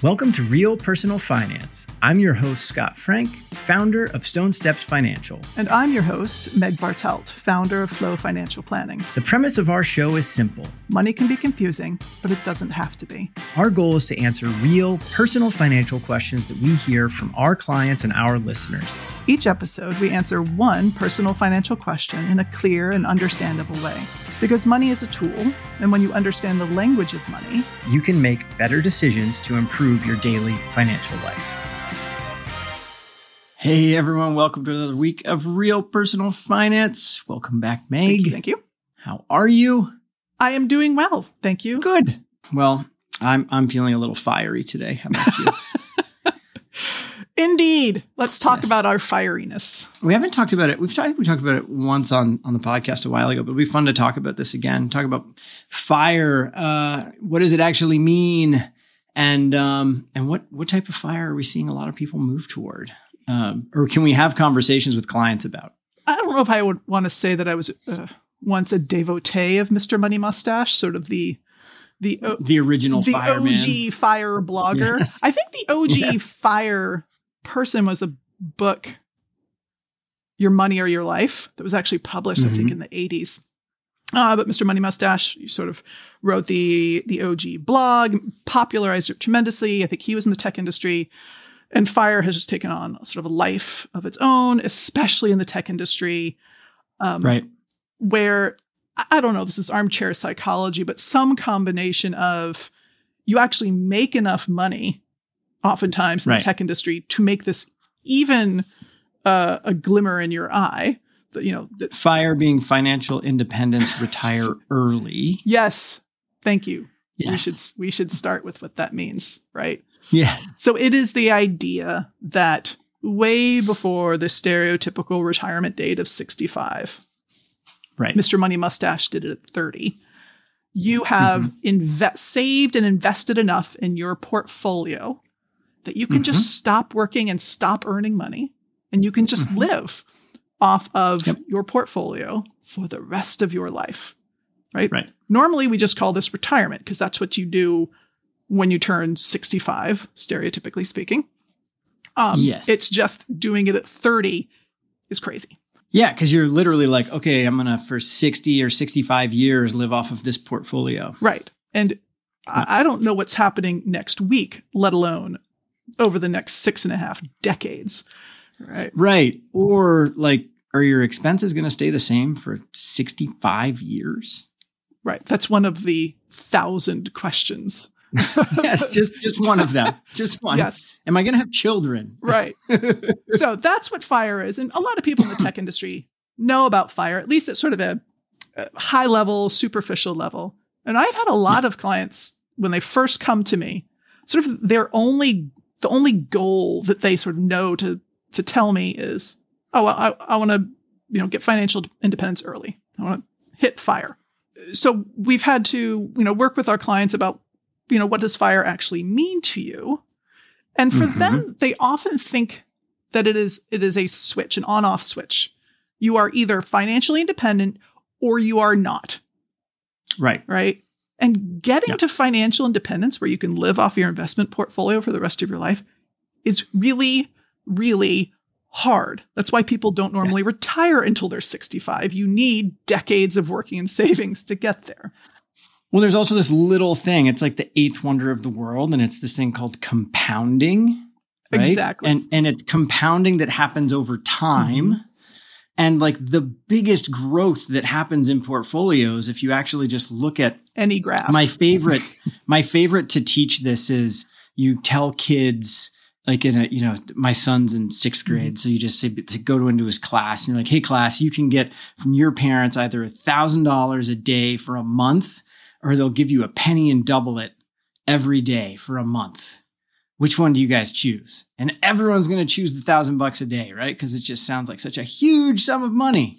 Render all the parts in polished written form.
Welcome to Real Personal Finance. I'm your host, Scott Frank, founder of Stone Steps Financial. And I'm your host, Meg Bartelt, founder of Flow Financial Planning. The premise of our show is simple. Money can be confusing, but it doesn't have to be. Our goal is to answer real, personal financial questions that we hear from our clients and our listeners. Each episode, we answer one personal financial question in a clear and understandable way. Because money is a tool, and when you understand the language of money, you can make better decisions to improve your daily financial life. Hey everyone, welcome to another week of Real Personal Finance. Welcome back, Meg. Thank you. How are you? I am doing well, thank you. Good. Well, I'm feeling a little fiery today. How about you? Indeed. Let's talk about our fieriness. We haven't talked about it. We talked about it once on the podcast a while ago, but it'd be fun to talk about this again. Talk about fire. What does it actually mean? And what type of fire are we seeing a lot of people move toward? Or can we have conversations with clients about? I don't know if I would want to say that I was once a devotee of Mr. Money Mustache, sort of the original fireman. OG fire blogger. Yes. I think the OG fire person was a book, Your Money or Your Life, that was actually published, I think, in the 80s. But Mr. Money Mustache, he sort of wrote the OG blog, popularized it tremendously. I think he was in the tech industry. And fire has just taken on sort of a life of its own, especially in the tech industry. Right. Where, I don't know, this is armchair psychology, but some combination of you actually make enough money oftentimes in the tech industry to make this even a glimmer in your eye. Fire being financial independence, retire early. Yes. Thank you. Yes. We should start with what that means, right? Yes. So it is the idea that way before the stereotypical retirement date of 65, right? Mr. Money Mustache did it at 30. You have saved and invested enough in your portfolio that you can just stop working and stop earning money, and you can just live off of your portfolio for the rest of your life, right? Right. Normally, we just call this retirement because that's what you do when you turn 65, stereotypically speaking. Yes. It's just doing it at 30 is crazy. Yeah, because you're literally like, okay, I'm going to, for 60 or 65 years, live off of this portfolio. Right. And I don't know what's happening next week, let alone over the next 6.5 decades. Right. Right. Or like, are your expenses going to stay the same for 65 years? Right. That's one of the 1,000 questions. Yes, just one of them. Just one. Yes. Am I going to have children? Right. So that's what fire is. And a lot of people in the tech industry know about fire, at least at sort of a high level, superficial level. And I've had a lot of clients when they first come to me, sort of the only goal that they sort of know to tell me is, oh, well, I want to, get financial independence early. I want to hit fire. So we've had to, work with our clients about, what does fire actually mean to you? And for them, they often think that it is a switch, an on-off switch. You are either financially independent or you are not. Right. Right. And getting to financial independence where you can live off your investment portfolio for the rest of your life is really, really hard. That's why people don't normally retire until they're 65. You need decades of working and savings to get there. Well, there's also this little thing. It's like the eighth wonder of the world, and it's this thing called compounding. Right? Exactly. And it's compounding that happens over time. And like the biggest growth that happens in portfolios, if you actually just look at any graph. My favorite to teach this is you tell kids, like my son's in 6th grade. So you just say to go into his class and you're like, hey class, you can get from your parents either $1,000 a day for a month, or they'll give you a penny and double it every day for a month. Which one do you guys choose? And everyone's going to choose the $1,000 a day, right? Because it just sounds like such a huge sum of money.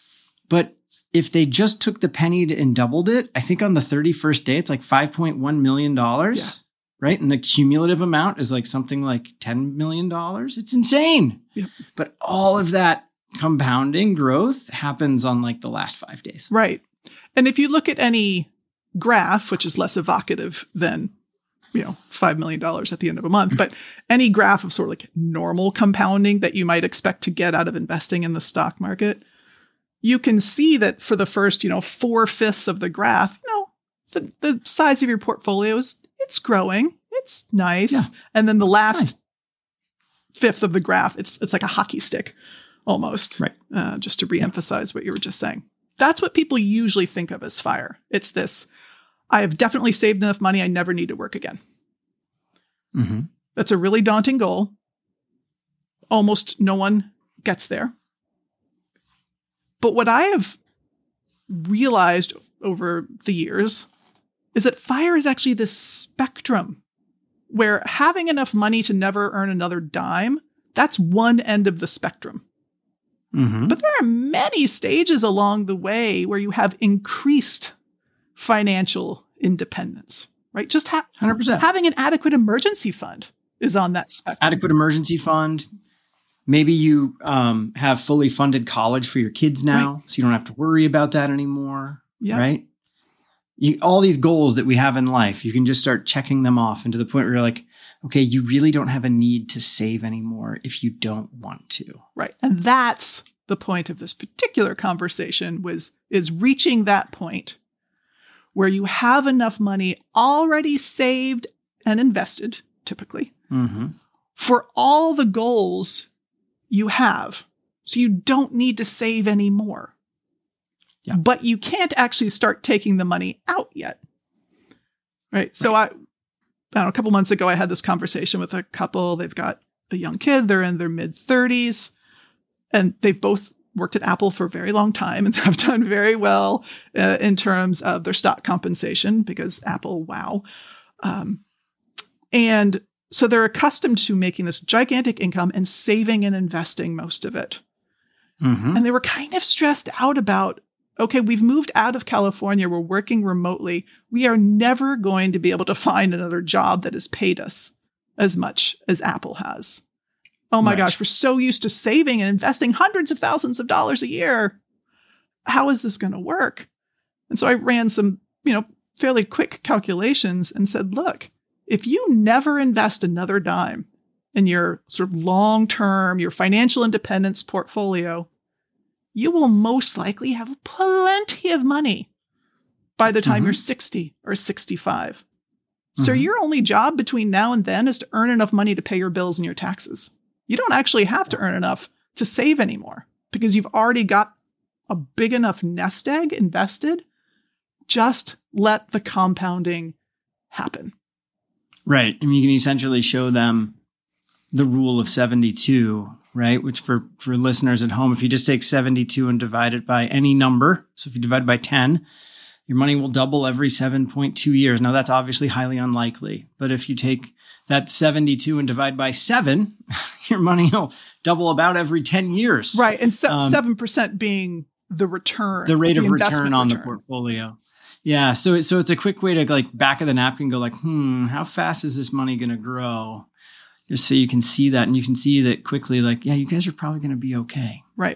But if they just took the penny and doubled it, I think on the 31st day, it's like $5.1 million, right? And the cumulative amount is like something like $10 million. It's insane. Yep. But all of that compounding growth happens on like the last 5 days. Right. And if you look at any graph, which is less evocative than $5 million at the end of a month. But any graph of sort of like normal compounding that you might expect to get out of investing in the stock market, you can see that for the first, 4/5 of the graph, the size of your portfolio it's growing. It's nice. Yeah. And then the last fifth of the graph, it's like a hockey stick almost, right? Just to reemphasize what you were just saying. That's what people usually think of as FIRE. It's this, I have definitely saved enough money, I never need to work again. Mm-hmm. That's a really daunting goal. Almost no one gets there. But what I have realized over the years is that FIRE is actually this spectrum where having enough money to never earn another dime, that's one end of the spectrum. Mm-hmm. But there are many stages along the way where you have increased financial independence, right? Just 100%. Having an adequate emergency fund is on that spectrum. Adequate emergency fund. Maybe you have fully funded college for your kids now, so you don't have to worry about that anymore, right? All these goals that we have in life, you can just start checking them off, and to the point where you're like, okay, you really don't have a need to save anymore if you don't want to. Right. And that's the point of this particular conversation is reaching that point where you have enough money already saved and invested, typically, for all the goals you have. So you don't need to save anymore. Yeah. But you can't actually start taking the money out yet. Right. So I don't know, a couple months ago, I had this conversation with a couple. They've got a young kid. They're in their mid-30s. And they've both worked at Apple for a very long time and have done very well in terms of their stock compensation because Apple, wow. And so they're accustomed to making this gigantic income and saving and investing most of it. Mm-hmm. And they were kind of stressed out about, okay, we've moved out of California. We're working remotely. We are never going to be able to find another job that has paid us as much as Apple has. Oh my gosh, we're so used to saving and investing hundreds of thousands of dollars a year. How is this going to work? And so I ran some, fairly quick calculations and said, look, if you never invest another dime in your sort of long-term, your financial independence portfolio, you will most likely have plenty of money by the time you're 60 or 65. So your only job between now and then is to earn enough money to pay your bills and your taxes. You don't actually have to earn enough to save anymore because you've already got a big enough nest egg invested. Just let the compounding happen. Right. I mean, you can essentially show them the rule of 72, right? Which for listeners at home, if you just take 72 and divide it by any number, so if you divide by 10, your money will double every 7.2 years. Now, that's obviously highly unlikely. But if you take that 72 and divide by 7, your money will double about every 10 years. Right. And 7% being the return. The rate of return on the portfolio. Yeah. So it's a quick way to like back of the napkin go like, how fast is this money going to grow? Just so you can see that. And you can see that quickly, like, yeah, you guys are probably going to be okay. Right.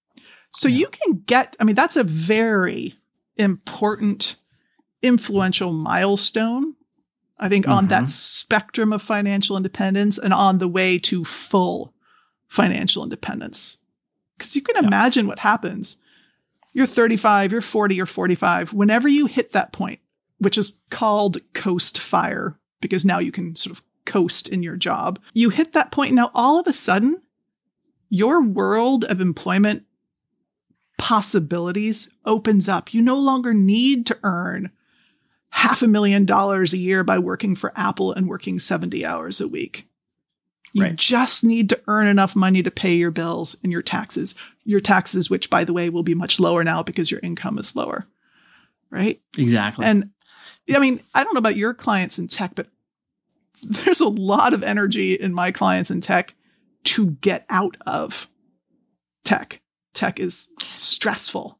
So you can that's a very important, influential milestone, I think, on that spectrum of financial independence and on the way to full financial independence. Because you can imagine what happens. You're 35, you're 40, you're 45. Whenever you hit that point, which is called coast FIRE, because now you can sort of coast in your job, you hit that point. Now, all of a sudden, your world of employment possibilities opens up. You no longer need to earn $500,000 a year by working for Apple and working 70 hours a week. You just need to earn enough money to pay your bills and your taxes, which, by the way, will be much lower now because your income is lower. Right? Exactly. And I mean, I don't know about your clients in tech, but there's a lot of energy in my clients in tech to get out of tech. Tech is stressful.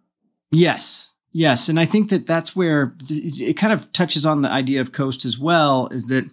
Yes. Yes. And I think that's where it kind of touches on the idea of coast as well, is that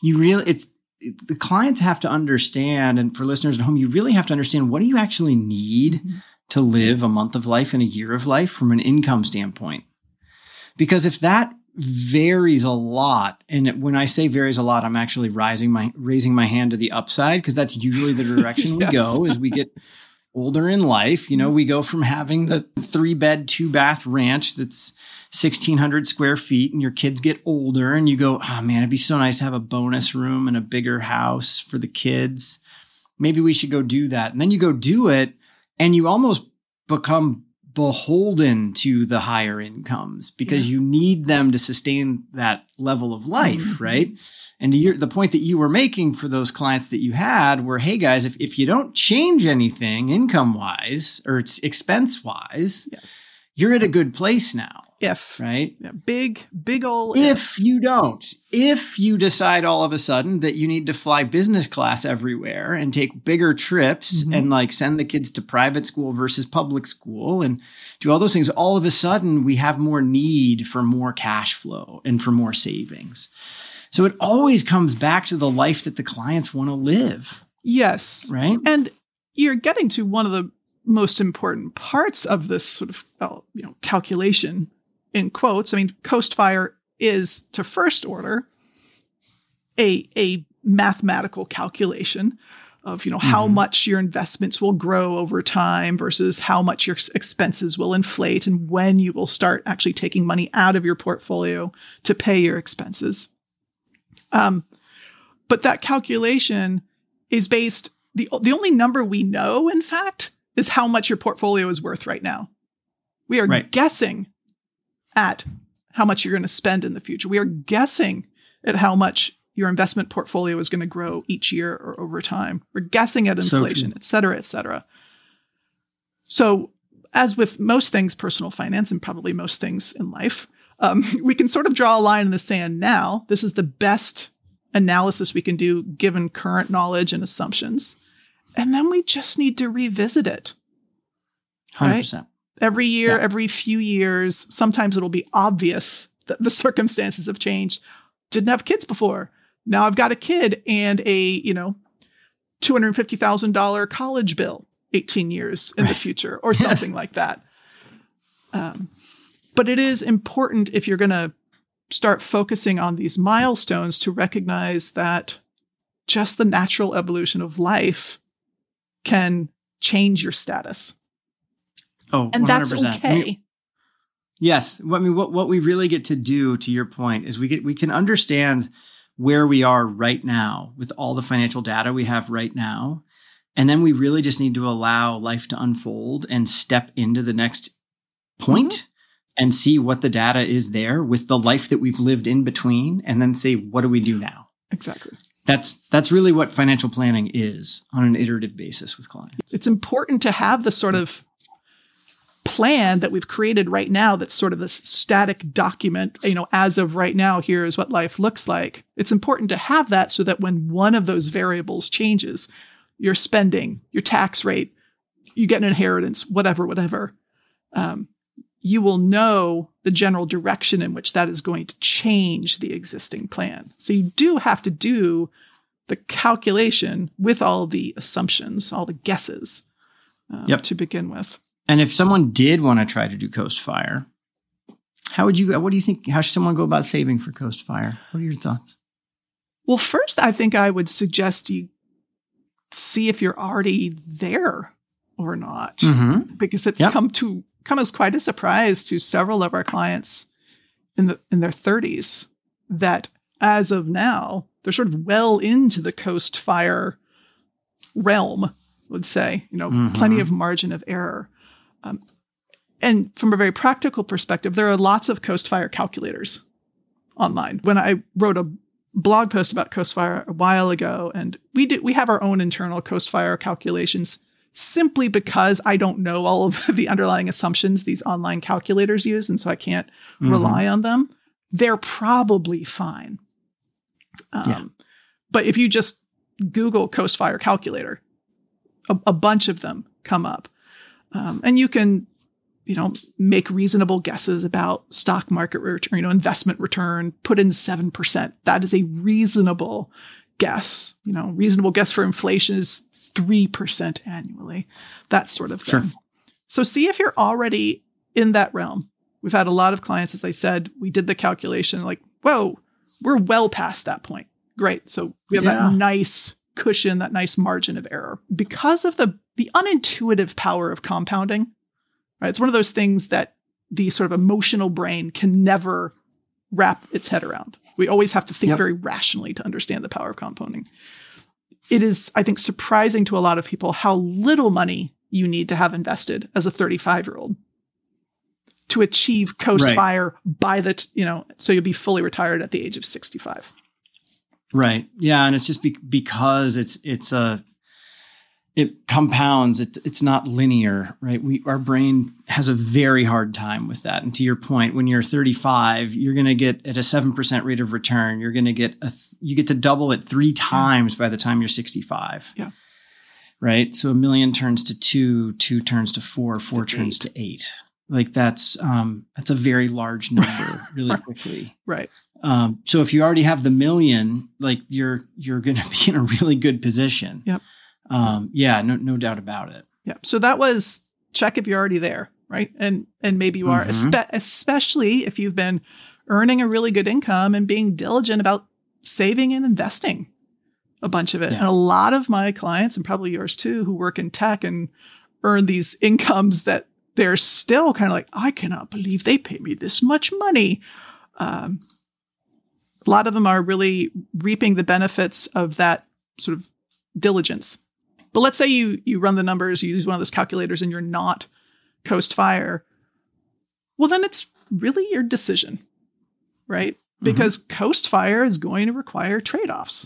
the clients have to understand, and for listeners at home, you really have to understand, what do you actually need to live a month of life and a year of life from an income standpoint? Because if varies a lot. And when I say varies a lot, I'm actually raising my hand to the upside, because that's usually the direction we go as we get older in life. We go from having the 3-bed, 2-bath ranch that's 1,600 square feet, and your kids get older and you go, oh man, it'd be so nice to have a bonus room and a bigger house for the kids. Maybe we should go do that. And then you go do it, and you almost become beholden to the higher incomes because you need them to sustain that level of life, right? And the point that you were making for those clients that you had were, hey guys, if you don't change anything income-wise or it's expense-wise, you're at a good place now. Right? Yeah, big old if you decide all of a sudden that you need to fly business class everywhere and take bigger trips and like send the kids to private school versus public school and do all those things, all of a sudden we have more need for more cash flow and for more savings. So it always comes back to the life that the clients want to live. Yes. Right. And you're getting to one of the most important parts of this sort of, calculation in quotes. I mean, Coast Fire is, to first order, a mathematical calculation of, how much your investments will grow over time versus how much your expenses will inflate and when you will start actually taking money out of your portfolio to pay your expenses. But that calculation is based, the only number we know, in fact, is how much your portfolio is worth right now. We are guessing at how much you're going to spend in the future. We are guessing at how much your investment portfolio is going to grow each year or over time. We're guessing at inflation, et cetera, et cetera. So as with most things, personal finance, and probably most things in life, we can sort of draw a line in the sand now. This is the best analysis we can do given current knowledge and assumptions. And then we just need to revisit it. 100%. Right? Every year, every few years, sometimes it'll be obvious that the circumstances have changed. Didn't have kids before. Now I've got a kid and a, $250,000 college bill 18 years in the future or something like that. But it is important, if you're going to start focusing on these milestones, to recognize that just the natural evolution of life can change your status. Oh, and 100%. That's okay. Yes. I mean, what we really get to do, to your point, is we can understand where we are right now with all the financial data we have right now. And then we really just need to allow life to unfold and step into the next point and see what the data is there with the life that we've lived in between, and then say, what do we do now? Exactly. That's really what financial planning is on an iterative basis with clients. It's important to have the sort of plan that we've created right now that's sort of this static document, as of right now, here is what life looks like. It's important to have that so that when one of those variables changes, your spending, your tax rate, you get an inheritance, whatever, you will know the general direction in which that is going to change the existing plan. So you do have to do the calculation with all the assumptions, all the guesses to begin with. And if someone did want to try to do Coast Fire, what do you think, how should someone go about saving for Coast Fire? What are your thoughts? Well, first, I think I would suggest you see if you're already there or not, because it's come as quite a surprise to several of our clients in their 30s that as of now, they're sort of well into the Coast Fire realm, I would say, plenty of margin of error. And from a very practical perspective, there are lots of Coast Fire calculators online. When I wrote a blog post about Coast Fire a while ago, and we have our own internal Coast Fire calculations simply because I don't know all of the underlying assumptions these online calculators use, and so I can't rely on them. They're probably fine. But if you just Google Coast Fire calculator, a bunch of them come up. And you can, make reasonable guesses about stock market return, investment return, put in 7%. That is a reasonable guess. Reasonable guess for inflation is 3% annually, that sort of thing. Sure. So see if you're already in that realm. We've had a lot of clients, as I said, we did the calculation like, whoa, we're well past that point. Great. So we have that nice cushion, that nice margin of error because of the unintuitive power of compounding. Right? It's one of those things that the sort of emotional brain can never wrap its head around. We always have to think very rationally to understand the power of compounding. It is, I think, surprising to a lot of people how little money you need to have invested as a 35-year-old to achieve Coast Fire by so you'll be fully retired at the age of 65. Right. Yeah. And it's just because it compounds. It's not linear, right? Our brain has a very hard time with that. And to your point, when you're 35, you're going to get at a 7% rate of return. You're going to get you get to double it 3 times by the time you're 65. Yeah. Right. So 1 million turns to 2 turns to 4 turns to 8. Like that's a very large number really quickly. Right. So if you already have the 1 million, like you're going to be in a really good position. Yep. No doubt about it. Yeah. So that was check if you're already there, right? And maybe you are, especially if you've been earning a really good income and being diligent about saving and investing a bunch of it. Yeah. And a lot of my clients, and probably yours too, who work in tech and earn these incomes that they're still kind of like, I cannot believe they pay me this much money. A lot of them are really reaping the benefits of that sort of diligence. But let's say you run the numbers, you use one of those calculators and you're not Coast Fire. Well, then it's really your decision, right? Because Coast Fire is going to require trade-offs.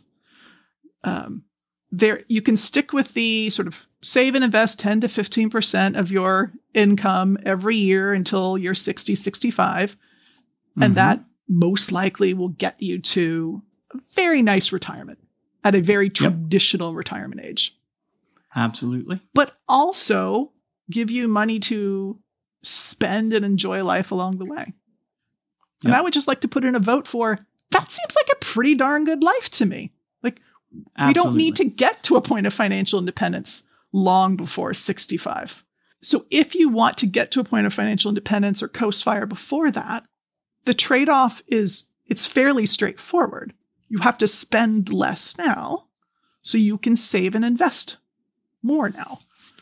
You can stick with the sort of save and invest 10 to 15% of your income every year until you're 60, 65. And that most likely will get you to a very nice retirement at a very traditional retirement age. Absolutely. But also give you money to spend and enjoy life along the way. And I would just like to put in a vote for, that seems like a pretty darn good life to me. Like, we don't need to get to a point of financial independence long before 65. So if you want to get to a point of financial independence or Coast Fire before that, the trade-off it's fairly straightforward. You have to spend less now so you can save and invest more now.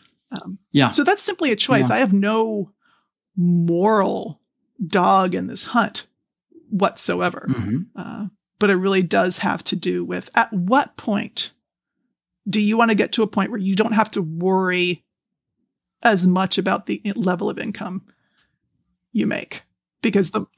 So that's simply a choice. I have no moral dog in this hunt whatsoever. But it really does have to do with, at what point do you want to get to a point where you don't have to worry as much about the level of income you make? Because the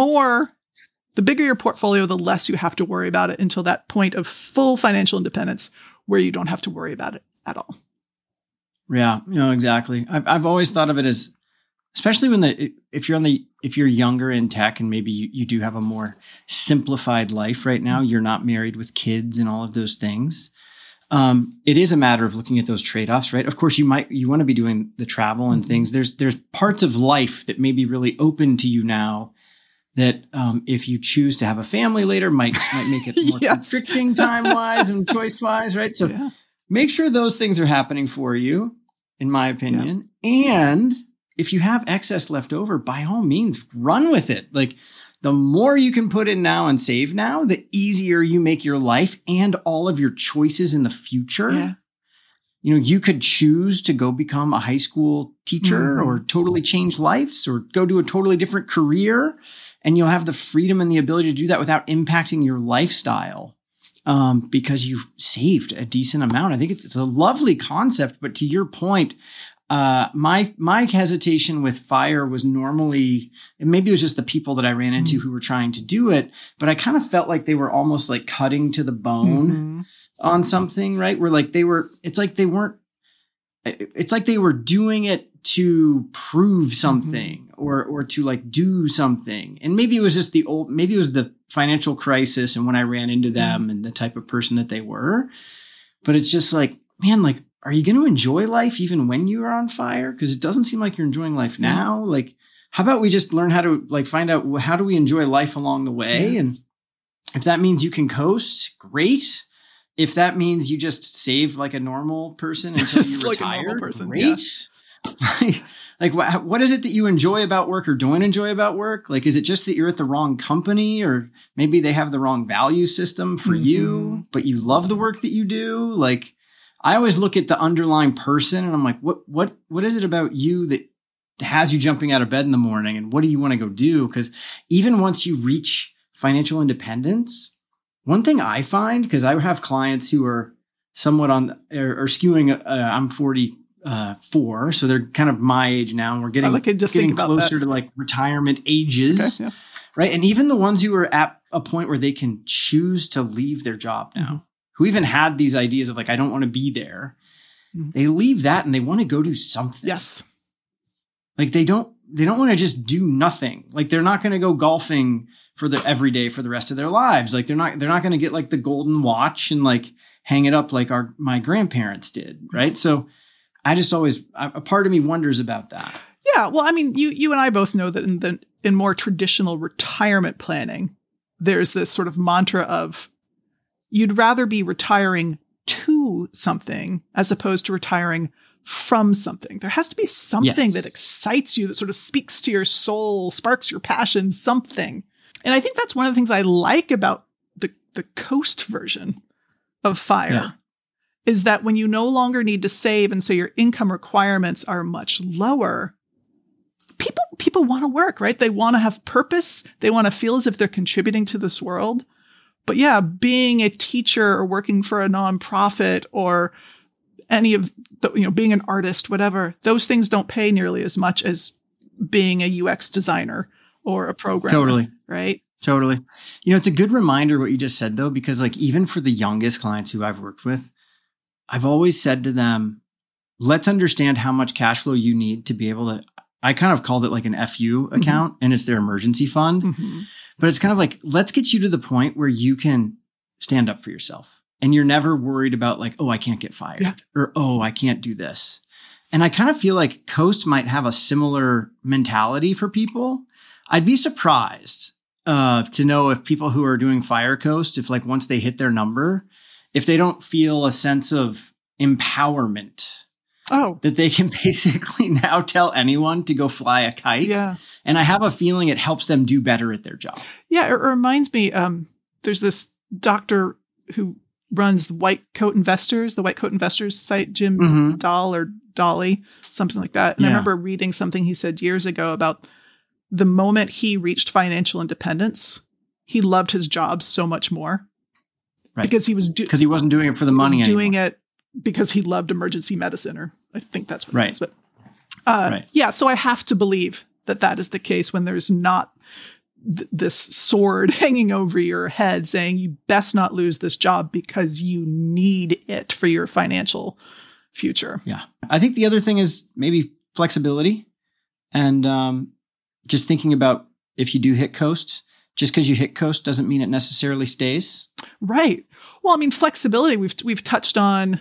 bigger your portfolio, the less you have to worry about it until that point of full financial independence where you don't have to worry about it at all. Yeah, exactly. I've always thought of it as, especially if you're younger in tech and maybe you do have a more simplified life right now, you're not married with kids and all of those things. It is a matter of looking at those trade-offs, right? Of course, you want to be doing the travel and things. There's parts of life that may be really open to you now that if you choose to have a family later might make it more constricting time-wise and choice-wise, right? So make sure those things are happening for you, in my opinion. And if you have excess left over, by all means, run with it. Like, the more you can put in now and save now, the easier you make your life and all of your choices in the future. Yeah. You could choose to go become a high school teacher or totally change lives or go to a totally different career. And you'll have the freedom and the ability to do that without impacting your lifestyle because you've saved a decent amount. I think it's a lovely concept. But to your point, my hesitation with Fire was normally, and maybe it was just the people that I ran into who were trying to do it, but I kind of felt like they were almost like cutting to the bone on something, right? Where like it's like they were doing it to prove something or to like do something. And maybe it was just maybe it was the financial crisis and when I ran into them and the type of person that they were, but it's just like, man, like, are you going to enjoy life even when you are on fire? Because it doesn't seem like you're enjoying life now. Like, how about we just learn how to like find out how do we enjoy life along the way? And if that means you can coast, great. If that means you just save like a normal person until you retire, like a normal person, great. Like Like, what is it that you enjoy about work or don't enjoy about work? Like, is it just that you're at the wrong company, or maybe they have the wrong value system for you, but you love the work that you do? Like, I always look at the underlying person and I'm like, what is it about you that has you jumping out of bed in the morning, and what do you want to go do? Because even once you reach financial independence, one thing I find, because I have clients who are somewhat on or skewing, I'm 44, so they're kind of my age now, and we're getting closer to like retirement ages, right? And even the ones who are at a point where they can choose to leave their job now, who even had these ideas of like, I don't want to be there, they leave that and they want to go do something. Yes. Like they don't want to just do nothing. Like they're not going to go golfing for every day for the rest of their lives. Like they're not going to get like the golden watch and like hang it up like my grandparents did. Right. So I just always, a part of me wonders about that. Yeah. Well, I mean, you and I both know that in more traditional retirement planning, there's this sort of mantra of you'd rather be retiring to something as opposed to retiring from something. There has to be something that excites you, that sort of speaks to your soul, sparks your passion, something. And I think that's one of the things I like about the Coast version of FIRE is that when you no longer need to save and so your income requirements are much lower, people want to work, right? They want to have purpose. They want to feel as if they're contributing to this world. But yeah, being a teacher or working for a nonprofit or any of the, being an artist, whatever, those things don't pay nearly as much as being a UX designer or a programmer. Totally. Right? Totally. It's a good reminder what you just said though, because like even for the youngest clients who I've worked with, I've always said to them, let's understand how much cash flow you need to be able to, I kind of called it like an FU account, and it's their emergency fund. But it's kind of like, let's get you to the point where you can stand up for yourself and you're never worried about like, oh, I can't get fired or, oh, I can't do this. And I kind of feel like Coast might have a similar mentality for people. I'd be surprised to know if people who are doing FIRE Coast, if like once they hit their number, if they don't feel a sense of empowerment. That they can basically now tell anyone to go fly a kite. Yeah. And I have a feeling it helps them do better at their job. Yeah. It reminds me, there's this doctor who runs the White Coat Investors site, Jim Dahl or Dolly, something like that. And I remember reading something he said years ago about the moment he reached financial independence, he loved his job so much more. Right. Because he wasn't doing it for the money anymore. Doing it because he loved emergency medicine, or I think that's what it is. But yeah, so I have to believe that is the case when there's not this sword hanging over your head saying you best not lose this job because you need it for your financial future. Yeah. I think the other thing is maybe flexibility and just thinking about if you do hit Coast, just because you hit Coast doesn't mean it necessarily stays. Right. Well, I mean, flexibility, we've touched on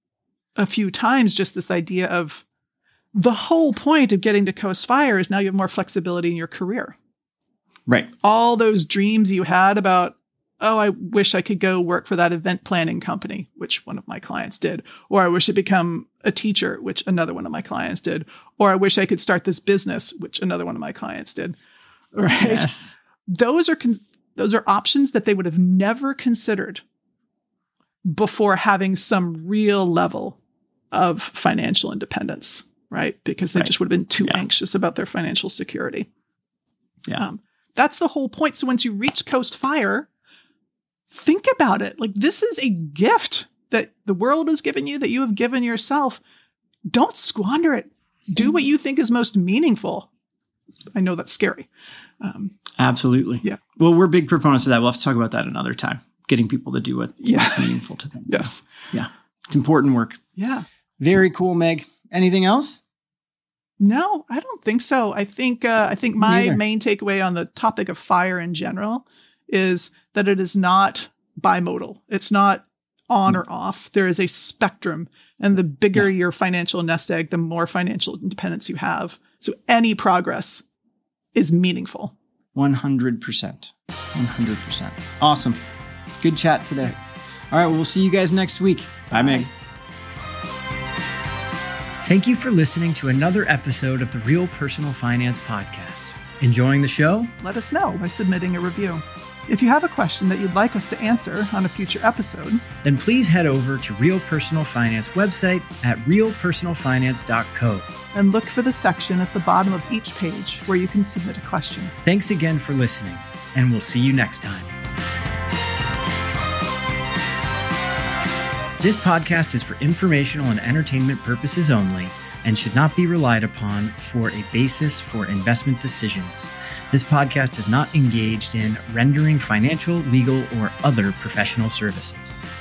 a few times, just this idea of the whole point of getting to Coast FIRE is now you have more flexibility in your career. Right. All those dreams you had about, oh, I wish I could go work for that event planning company, which one of my clients did. Or I wish I'd become a teacher, which another one of my clients did. Or I wish I could start this business, which another one of my clients did. Right. Yes. Those are options that they would have never considered before having some real level of financial independence, right? Because they just would have been too anxious about their financial security. Yeah. That's the whole point. So once you reach Coast FIRE, think about it. Like, this is a gift that the world has given you, that you have given yourself. Don't squander it. Do what you think is most meaningful. I know that's scary. Absolutely. Yeah. Well, we're big proponents of that. We'll have to talk about that another time. Getting people to do what's meaningful to them. Yes. Yeah. It's important work. Yeah. Very cool, Meg. Anything else? No, I don't think so. I think my main takeaway on the topic of FIRE in general is that it is not bimodal. It's not on or off. There is a spectrum, and the bigger your financial nest egg, the more financial independence you have. So any progress is meaningful. 100%. 100%. Awesome. Good chat today. All right. Well, we'll see you guys next week. Bye, Meg. Thank you for listening to another episode of the Real Personal Finance Podcast. Enjoying the show? Let us know by submitting a review. If you have a question that you'd like us to answer on a future episode, then please head over to Real Personal Finance website at realpersonalfinance.co and look for the section at the bottom of each page where you can submit a question. Thanks again for listening, and we'll see you next time. This podcast is for informational and entertainment purposes only and should not be relied upon for a basis for investment decisions. This podcast is not engaged in rendering financial, legal, or other professional services.